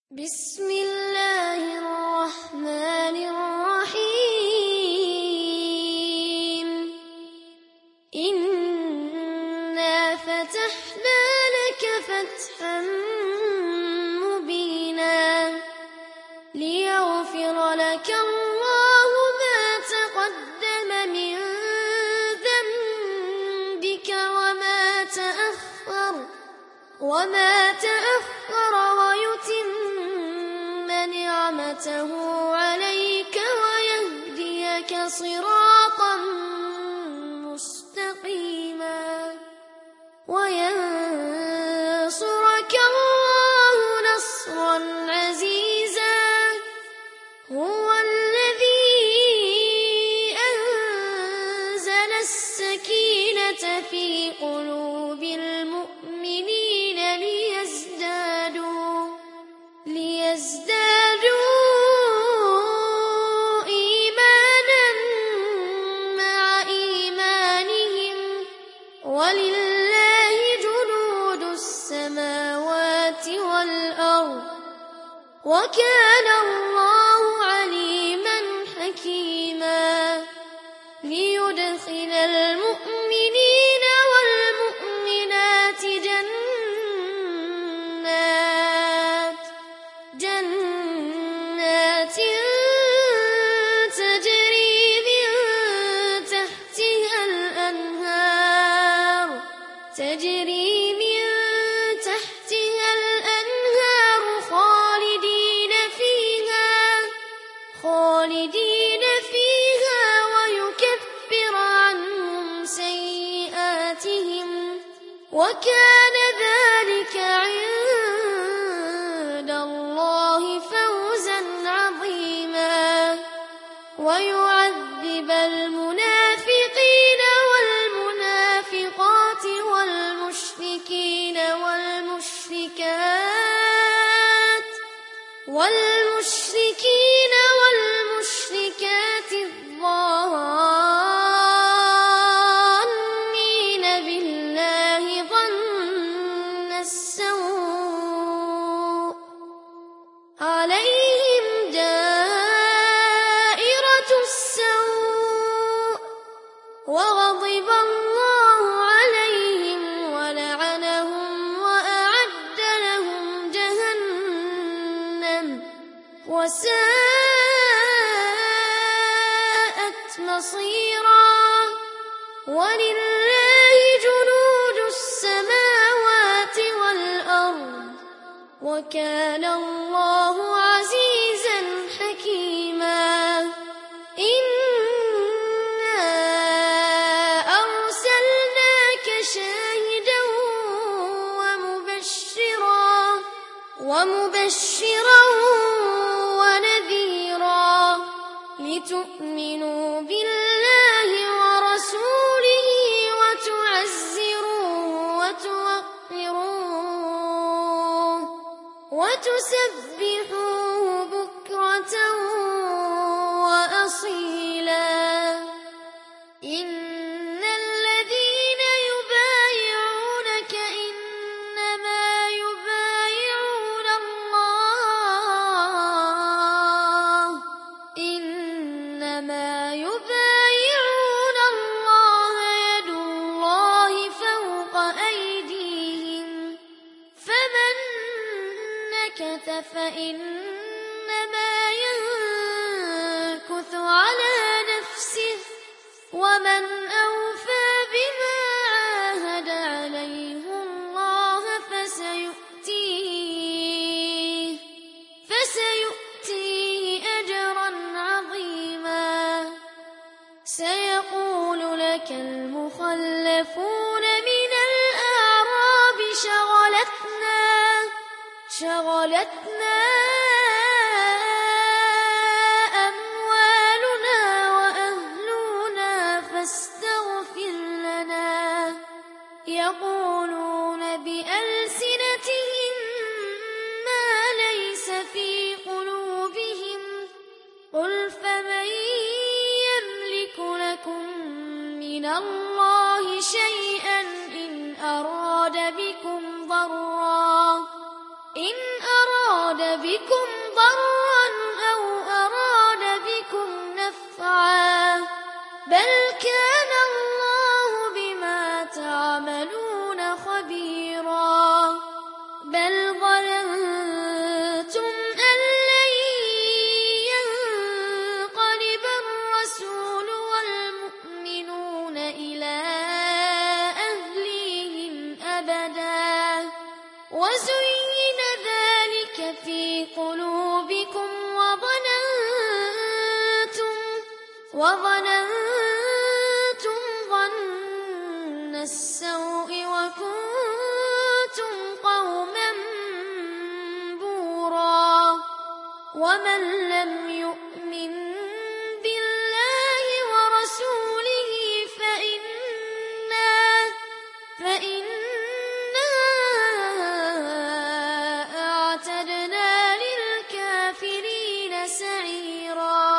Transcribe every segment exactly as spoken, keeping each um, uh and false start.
بسم الله الرحمن الرحيم إنا فتحنا لك فتحا مبينا ليغفر لك الله ما تقدم من ذنبك وما تأخر وما تأخر ويتم نعمته عليك ويهديك صراطا مستقيما وينصرك الله نصرا عزيزا هو الذي أنزل السكينة في قلوب المؤمنين ليزدادوا ليزدادوا إيمانا مع إيمانهم ولله جنود السماوات والأرض وكان الله عليما حكيما ليدخل المؤمنين والمؤمنات جنات جنات تجري من تحتها الأنهار تجري من تحتها الأنهار خالدين فيها خالدين فيها ويكفر عنهم سيئاتهم وكان ذلك عند الله فوزا عظيما ويعذب المنافقين والمنافقات والمشركين والمشركات والمشركين والمشركات الظانين بالله ظن السوء عليهم دائرة السوء وغضب الله عليهم ولعنهم وأعد لهم جهنم وساءت مصيرا ولله جنود السماوات والأرض وكان الله عزيزا حكيما إنا أرسلناك شاهدا ومبشرا ومبشرا ونذيرا لتؤمنوا بالله ورسوله وتعزروه وتوقروه وتسبحوه بكرة وأصيلا إن الذين يبايعونك إنما يبايعون الله إنما يبايعون الله يد الله فوق أيديهم فمن نكث فإنما ينكث على نفسه ومن أوفى بما عاهد عليه الله فسيؤتيه فسيؤتيه أجرا عظيما سيقول لك المخلفون من الأعراب شغلتنا شغلتنا أموالنا وأهلنا فاستغفر لنا يقولون بألسنتهم ما ليس في قلوبهم قل فمن يملك لكم من الله شيئا إن أراد بكم ضرا إن أراد أراد بكم ضرا أو أراد بكم نفعا بل كان الله بما تعملون خبيرا بل ظننتم أن لن ينقلب الرسول والمؤمنون إلى أهليهم أبدا وزين ذلك في قلوبكم وظننتم وظننتم ظن السوء وكنتم قوما بورا ومن لم يؤمن بالله ورسوله فإنا فإنا أعتدنا للكافرين سعيرا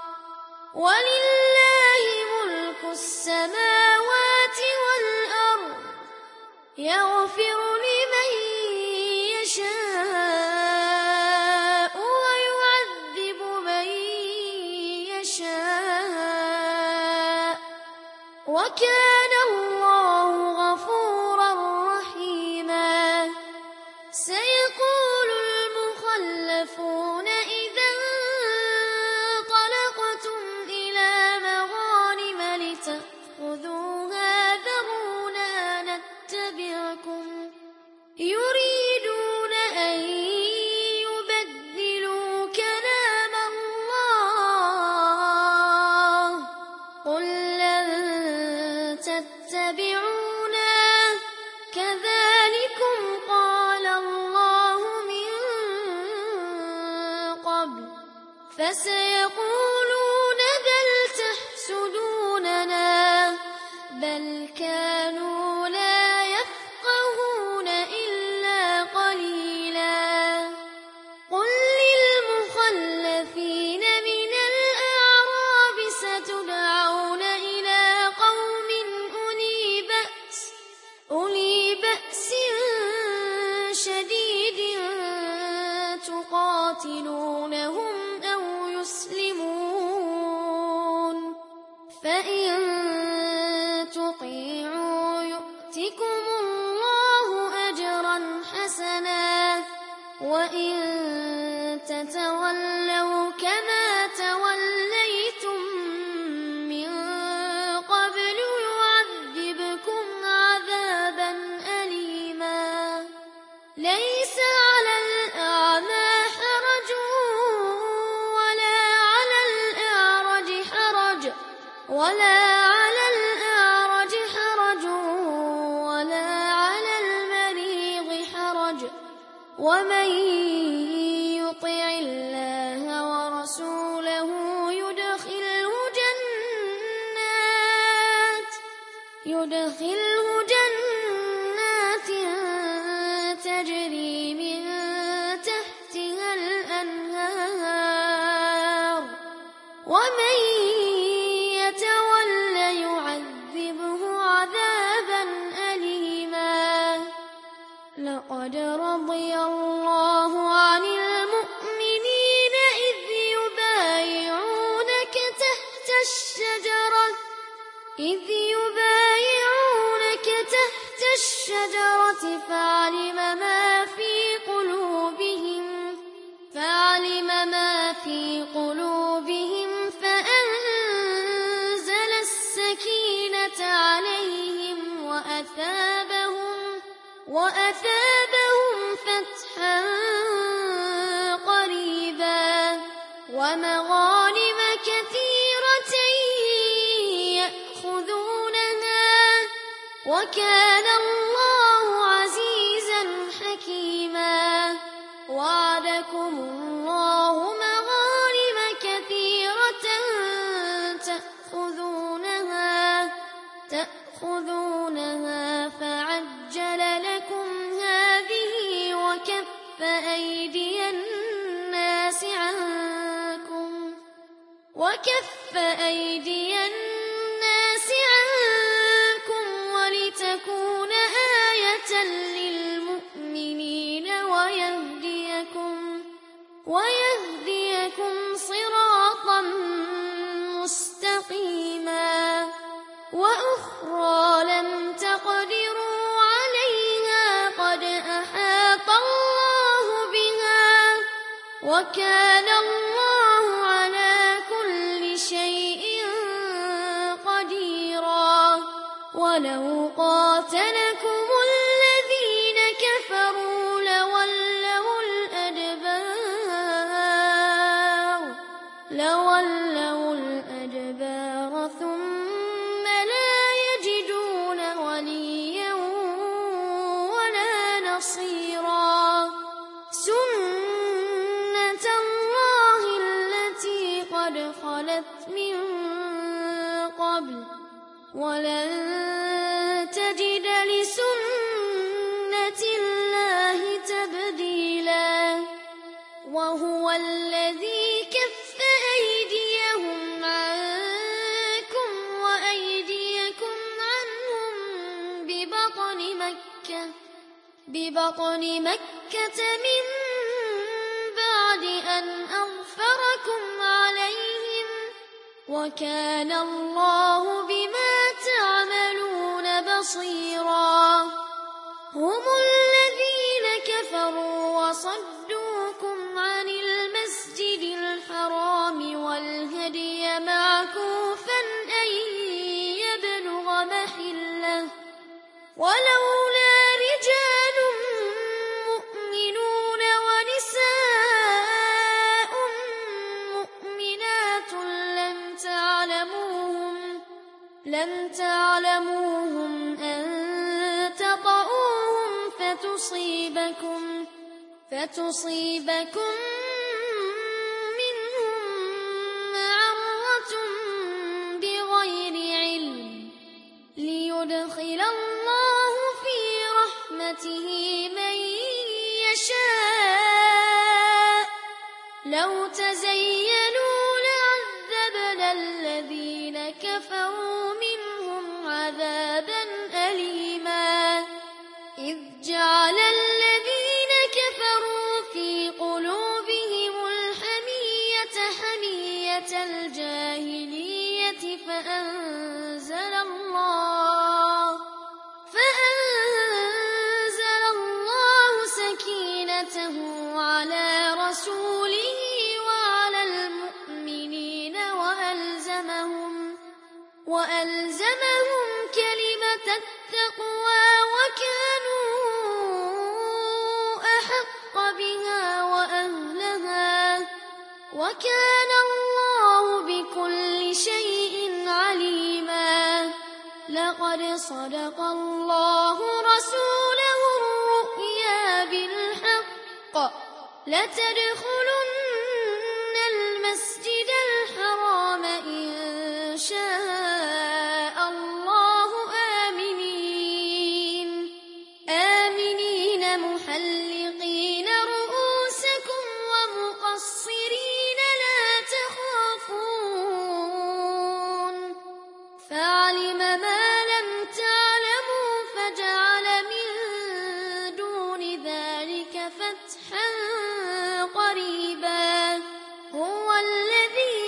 ولله ملك السماوات والأرض يغفر لمن يشاء ويعذب من يشاء وكان الله غفورا رحيما سيقول المخلفون إذا انطلقتم إلى مغانم لتأخذوها ذرونا نتبعكم يريدون أن يبدلوا كلام الله قل لن تتبعونا كذلكم قال الله من قبل فسيقولون بل تحسدوننا بل كانوا لا يفقهون إلا قليلا قل للمخلفين من الأعراب ستدعون إلى قوم أولي بأس أولي بأس شديد تقاتلونهم أو يسلمون فإن تطيعوا يؤتكم الله أجرا حسنا وإن تتولوا كما توليتم من قبل يعذبكم عذابا أليما ليس على الأعمى حرج ولا على الأعرج حرج ولا على الأعرج حرج ولا على المريض حرج ومن يطع الله ورسوله يدخله جنات يدخله جنات تجري من تحتها الأنهار ومن يتول يعذبه عذابا أليما لقد رضي الله عن المؤمنين إذ يبايعونك تحت الشجرة إذ يبايعونك تحت الشجرة فعلم ما في قلوبهم فعلم ما في قلوبهم فأنزل السكينة عليهم وأثابهم وأثابهم فتحا قريبا ومغانم كثيرة يأخذونها وكان الله عزيزا حكيما وعدكم الله مغانم كثيرة تأخذونها تأخذونها فعجل لكم هذه وكف أيدي الناس عنكم وكف أيدي الناس عنكم ولتكون آية للمؤمنين ويهديكم ويهديكم صراطا مستقيما وأخرى لم تقدروا عليها قد أحاط الله بها وكان الله على كل شيء قديرا ولو قاتلكم الذين كفروا لولوا الأدبار لولوا الأدبار ثم لا يجدون وليا ولا نصيرا سنة الله التي قد خلت من قبل ولن تجد لسنة الله تبديلا وهو الذي كف أيديهم عنكم وأيديكم عنهم ببطن مكة ببطن مكة من بعد أن أغفركم عليهم وكان الله بما تعملون بصيرا هم الذين كفروا وصدوكم عن المسجد الحرام والهدي معكوفا أن يبلغ محله ولولا رجال مؤمنون ونساء مؤمنات لم تعلموهم لم تعلموهم أن تطؤوهم فتصيبكم فتصيبكم منهم معرة بغير علم ليدخل الله في رحمته من يشاء لو تزينوا لعذبنا الذين كفروا منهم عذابا أليما إذ جعل الذين كفروا في قلوبهم الحمية حمية الجاهلية فأنزل الله فأنزل الله سكينته على رسوله وعلى المؤمنين وألزمهم وألزمهم كلمة التقوى وكانوا أحق بها وأهلها وكان الله بكل شيء عليما لقد صدق الله رسوله الرؤيا بالحق لتدخلن المسجد الحرام إن شاء الله آمنين آمنين محلقين رؤوسكم ومقصرين لا تخافون فعلم ما لم تعلموا فجعل من دون ذلك فتحا قريبا هو الذي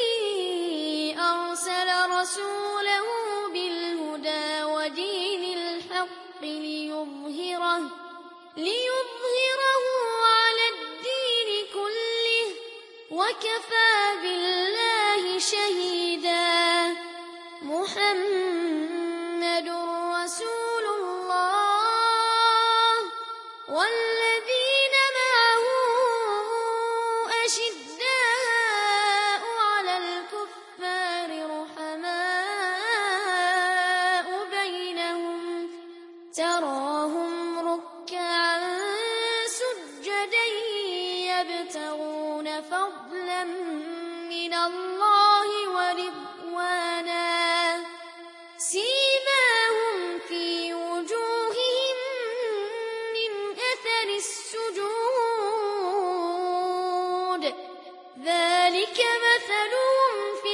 أرسل رسوله بالهدى ودين الحق ليظهره ليظهره على الدين كله وكفى بالله شهيدا محمد رسول الله والذين معه أشداء على الكفار رحماء بينهم تراهم ركعا سجدا يبتغون فضلا من الله ورضوانا سيماهم في وجوههم من أثر السجود ذلك مثلهم في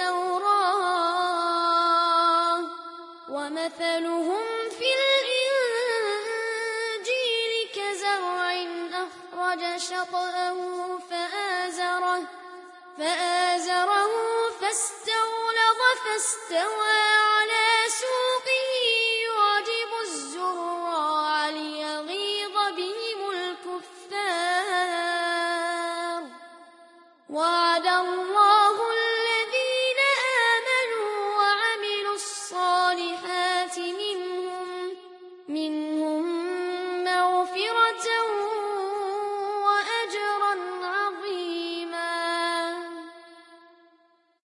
التوراة ومثلهم في الإنجيل كزرع أخرج شطأه فاستطأه فآزره فآزره فاستغلظ فاستوى على سوقه يعجب الزراع ليغيظ بهم الكفار. وعد